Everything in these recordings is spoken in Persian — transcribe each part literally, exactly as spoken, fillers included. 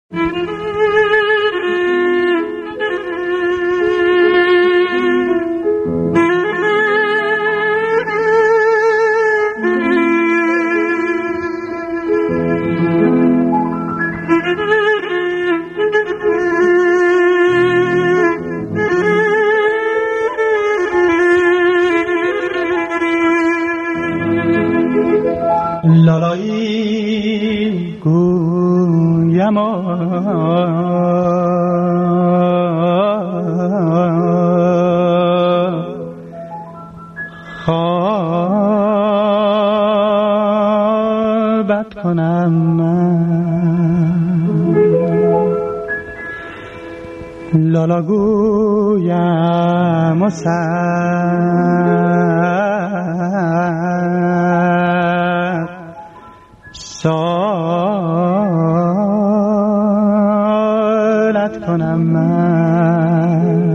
لالایی گویم خوابت کنم من، لالا گویم و سر سالت کنم من.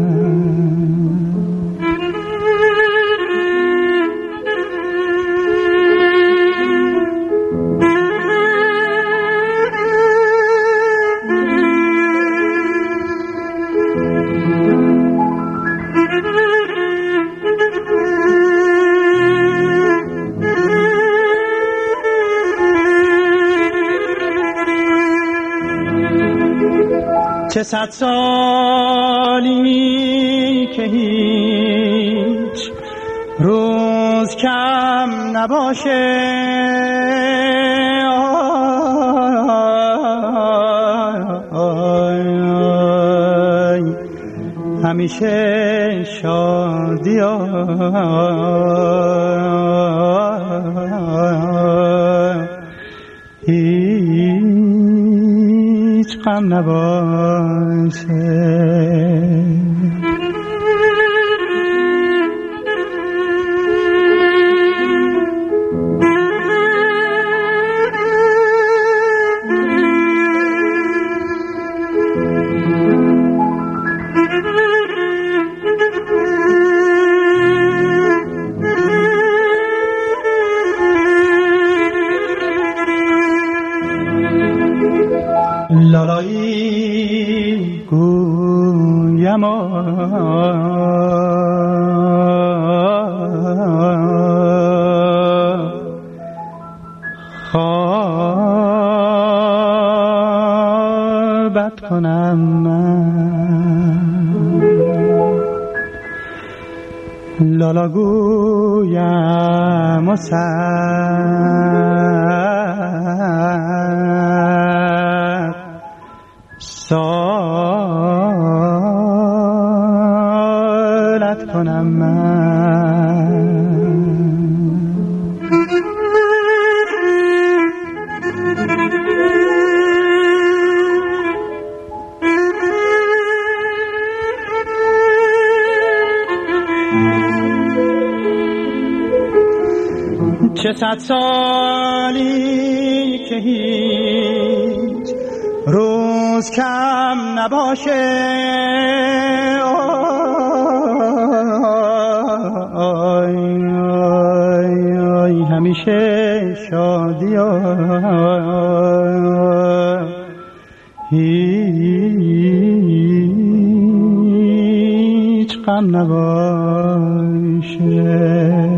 چه صد سالی که هیچ روز کم نباشه، آی آی همیشه شادی، هیچ غم نباشه. لالایی گویم خوابت کنم من، لالا گویم و سر سالت کنم من. چه صد سالی که هیچ روز کم نباشه، آی آی آی همیشه شادی، هیچ غم نباشه.